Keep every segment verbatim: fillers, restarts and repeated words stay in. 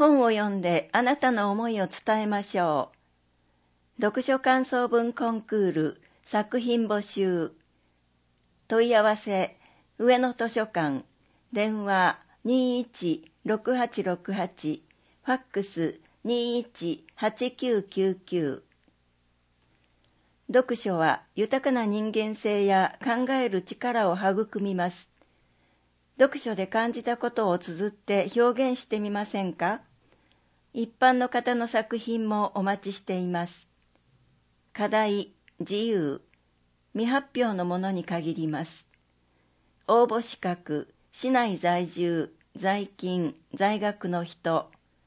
本を読んであなたの思いを伝えましょう。読書感想文コンクール作品募集。問い合わせ上野図書館、電話 にいちろくはちろくはち、ファックス にいちはちきゅうきゅうきゅう。読書は豊かな人間性や考える力を育みます。読書で感じたことを綴って表現してみませんか？一般の方の作品もお待ちしています。課題、自由、未発表のものに限ります。応募資格、市内在住、在勤、在学の人。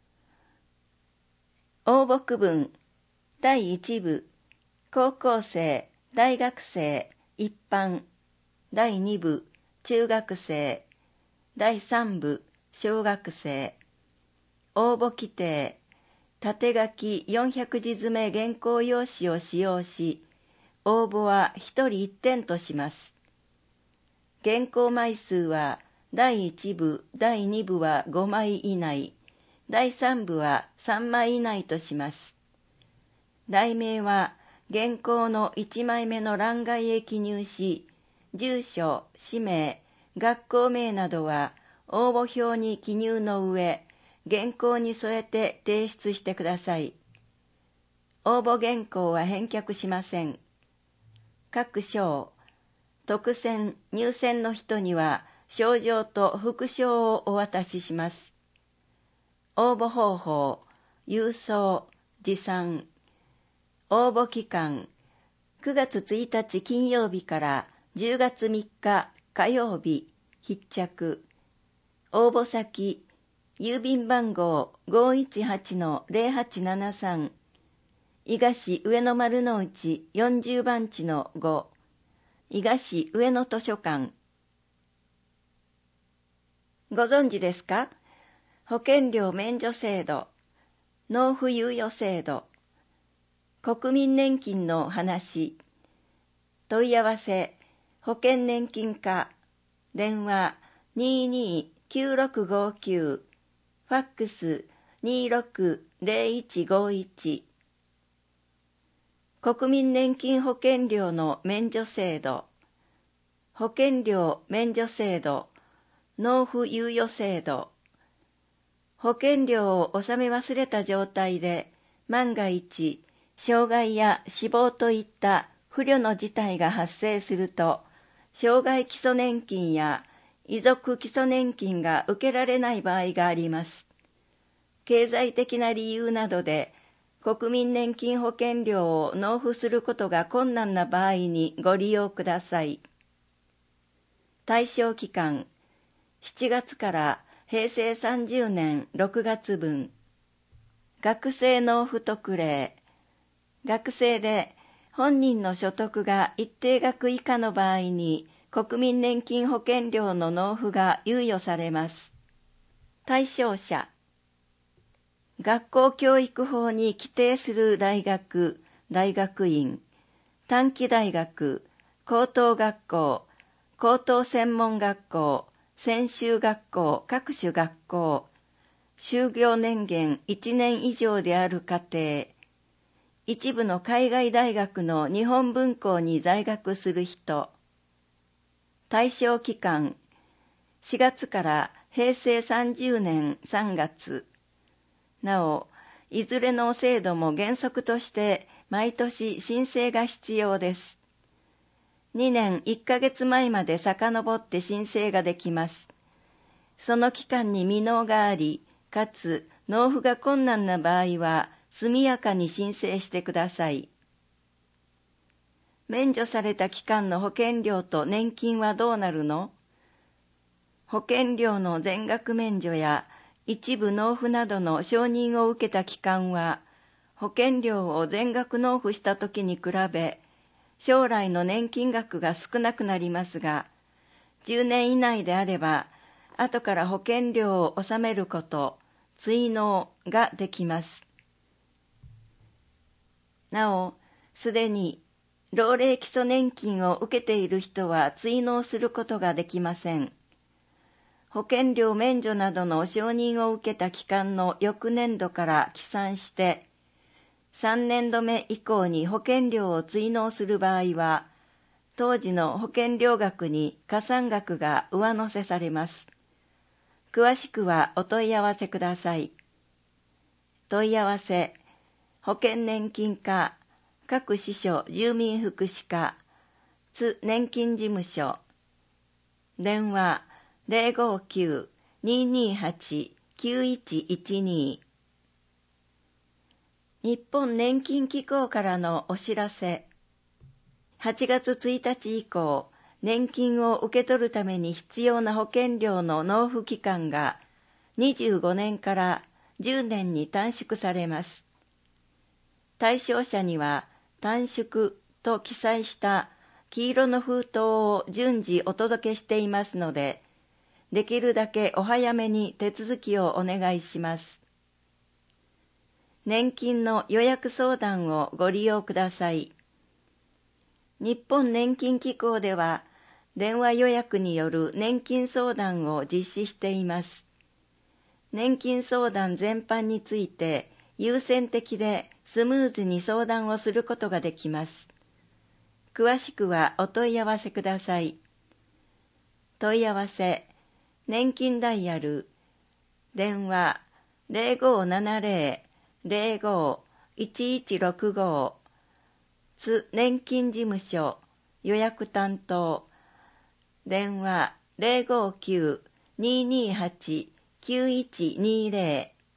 応募区分、だいいち部、高校生、大学生、一般。だいに部、中学生。だいさん部、小学生。応募規定、縦書きよんひゃく字詰め原稿用紙を使用し、応募はひとりいってんとします。原稿枚数はだいいち部、だいに部はごまい以内、だいさん部はさんまい以内とします。題名は原稿のいちまいめの欄外へ記入し、住所、氏名、学校名などは応募表に記入の上、原稿に添えて提出してください。応募原稿は返却しません。各賞、特選、入選の人には賞状と副賞をお渡しします。応募方法、郵送、持参。応募期間、くがつついたち金曜日からじゅうがつみっか火曜日、必着。応募先、郵便番号 ごーいちはちのゼロはちななさん、伊賀市上野丸の内よんじゅうばんちのご、伊賀市上野図書館。ご存知ですか？保険料免除制度、納付猶予制度、国民年金の話。問い合わせ、保険年金課、電話 にーにーきゅうろくごきゅう、ファックス にーろくゼロいちごいち。国民年金保険料の免除制度、保険料免除制度、納付猶予制度。保険料を納め忘れた状態で、万が一、障害や死亡といった不慮の事態が発生すると、障害基礎年金や遺族基礎年金が受けられない場合があります。経済的な理由などで、国民年金保険料を納付することが困難な場合にご利用ください。対象期間、しちがつからへいせいさんじゅうねんろくがつ分。学生納付特例。学生で本人の所得が一定額以下の場合に国民年金保険料の納付が猶予されます。対象者。学校教育法に規定する大学、大学院、短期大学、高等学校、高等専門学校、専修学校、各種学校、就業年限いちねん以上である家庭、一部の海外大学の日本文校に在学する人。対象期間、しがつからへいせいさんじゅうねんさんがつ。なお、いずれの制度も原則として毎年申請が必要です。にねんいっかげつまえまで遡って申請ができます。その期間に未納があり、かつ納付が困難な場合は速やかに申請してください。免除された期間の保険料と年金はどうなるの？保険料の全額免除や一部納付などの承認を受けた期間は、保険料を全額納付したときに比べ、将来の年金額が少なくなりますが、じゅうねん以内であれば、後から保険料を納めること、追納ができます。なお、すでに老齢基礎年金を受けている人は追納することができません。 保険料免除などの承認を受けた期間の翌年度から起算して、さんねんどめ以降に保険料を追納する場合は、当時の保険料額に加算額が上乗せされます。詳しくはお問い合わせください。問い合わせ、保険年金課、各支所住民福祉課、津年金事務所、電話 ゼロごきゅう にーにーはち きゅういちいちに。日本年金機構からのお知らせ。はちがつついたち以降、年金を受け取るために必要な保険料の納付期間がにじゅうごねんからじゅうねんに短縮されます。対象者には短縮と記載した黄色の封筒を順次お届けしていますので、できるだけお早めに手続きをお願いします。年金の予約相談をご利用ください。日本年金機構では、電話予約による年金相談を実施しています。年金相談全般について優先的でスムーズに相談をすることができます。詳しくはお問い合わせください。問い合わせ、年金ダイヤル、電話 ゼロごーななゼロ ゼロごー いちいちろくご、津年金事務所予約担当、電話 ゼロごきゅう にーにーはち きゅういちにゼロ。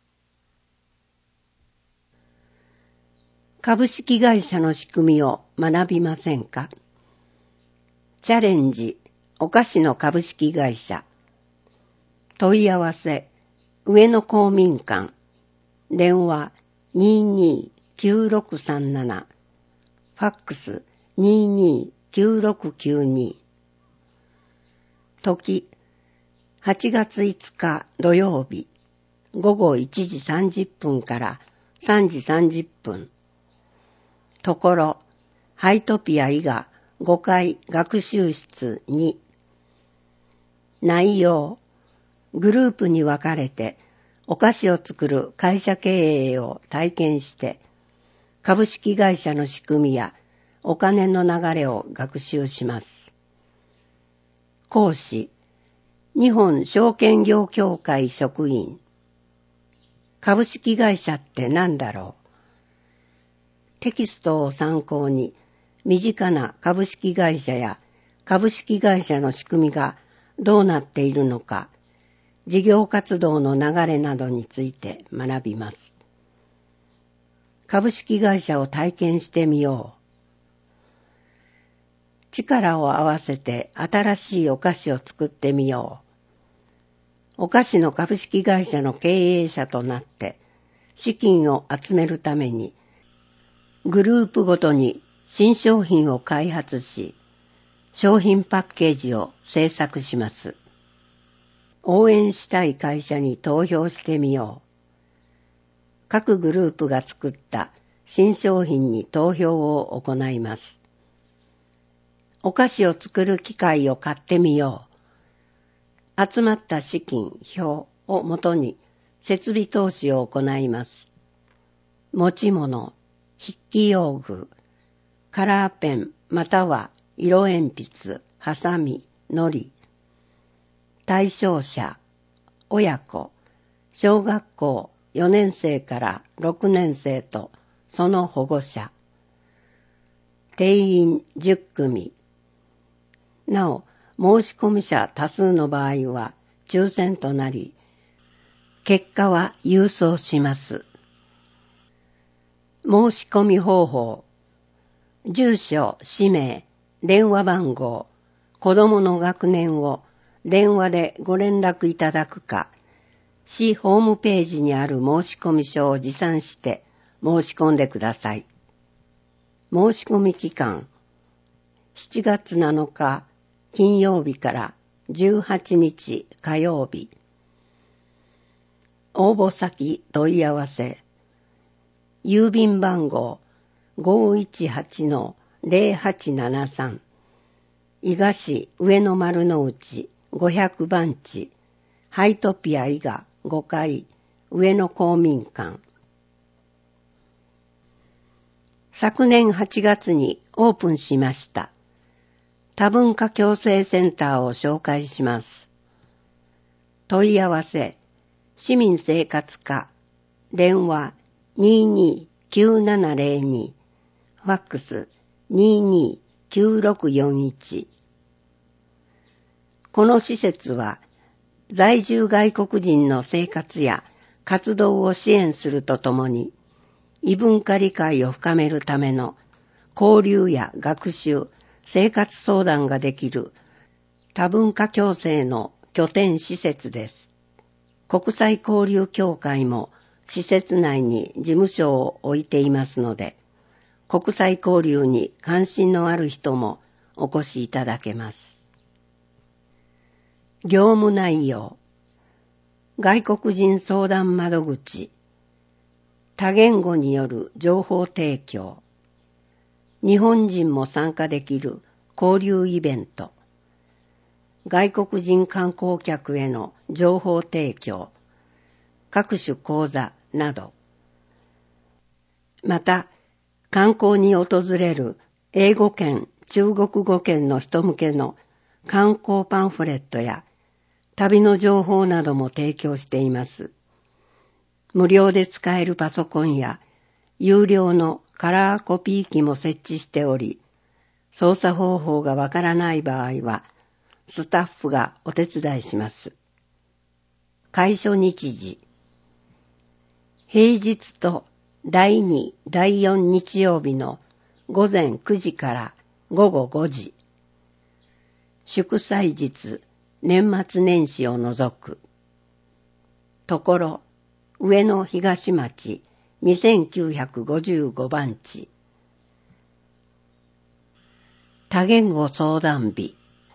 株式会社の仕組みを学びませんか？チャレンジお菓子の株式会社。問い合わせ上野公民館、電話 にーにーきゅうろくさんなな、ファックス にーにーきゅうろくきゅうに。時はちがついつか土曜日、ごごいちじさんじゅっぷんからさんじさんじゅっぷん。ところ、ハイトピア伊賀ごかい学習室に。内容、グループに分かれてお菓子を作る会社経営を体験して、株式会社の仕組みやお金の流れを学習します。講師、日本証券業協会職員。株式会社って何だろう？テキストを参考に、身近な株式会社や株式会社の仕組みがどうなっているのか、事業活動の流れなどについて学びます。株式会社を体験してみよう。力を合わせて新しいお菓子を作ってみよう。お菓子の株式会社の経営者となって資金を集めるためにグループごとに新商品を開発し、商品パッケージを制作します。応援したい会社に投票してみよう。各グループが作った新商品に投票を行います。お菓子を作る機械を買ってみよう。集まった資金表をもとに設備投資を行います。持ち物、筆記用具、カラーペンまたは色鉛筆、ハサミ、のり。対象者、親子、小学校よねんせいからろくねんせいとその保護者。定員じゅっくみ。なお、申し込み者多数の場合は抽選となり、結果は郵送します。申し込み方法。住所、氏名、電話番号、子供の学年を電話でご連絡いただくか、市ホームページにある申込書を持参して申し込んでください。申し込み期間、しちがつなのか金曜日からじゅうはちにち火曜日。応募先問い合わせ。郵便番号 ごーいちはちのゼロはちななさん 伊賀市上野丸の内ごひゃくばんちハイトピア伊賀ごかい上野公民館。昨年はちがつにオープンしました多文化共生センターを紹介します。問い合わせ市民生活課電話 にーにーきゅうななぜろに ファックス にーにーきゅうろくよんいち。この施設は在住外国人の生活や活動を支援するとともに異文化理解を深めるための交流や学習、生活相談ができる多文化共生の拠点施設です。国際交流協会も施設内に事務所を置いていますので、国際交流に関心のある人もお越しいただけます。業務内容、外国人相談窓口、多言語による情報提供、日本人も参加できる交流イベント、外国人観光客への情報提供、各種講座など、また観光に訪れる英語圏、中国語圏の人向けの観光パンフレットや旅の情報なども提供しています。無料で使えるパソコンや有料のカラーコピー機も設置しており、操作方法がわからない場合はスタッフがお手伝いします。開所日時、平日とだいに、だいよん日曜日のごぜんくじからごごごじ、祝祭日、年末年始を除く。ところ、上野東町にせんきゅうひゃくごじゅうごばんち。多言語相談日。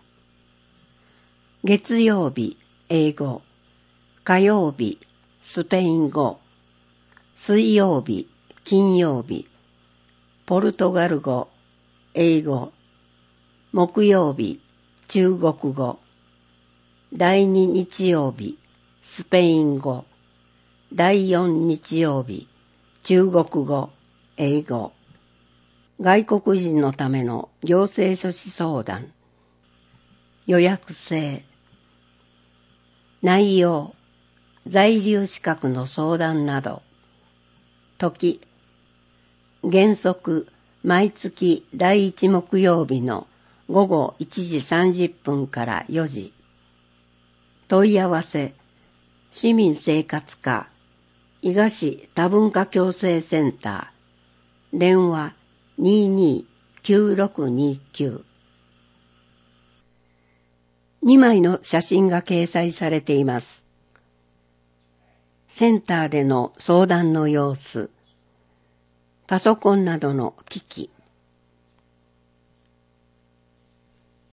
月曜日、英語。火曜日、スペイン語。水曜日、金曜日。ポルトガル語、英語。木曜日、中国語。第二日曜日、スペイン語。第四日曜日、中国語、英語。外国人のための行政書士相談。予約制。内容、在留資格の相談など。時、原則、毎月第一木曜日の午後いちじさんじゅっぷんからよじ。問い合わせ、市民生活課、伊賀市多文化共生センター、電話 にーにーきゅうろくにきゅう。にまいの写真が掲載されています。センターでの相談の様子、パソコンなどの機器、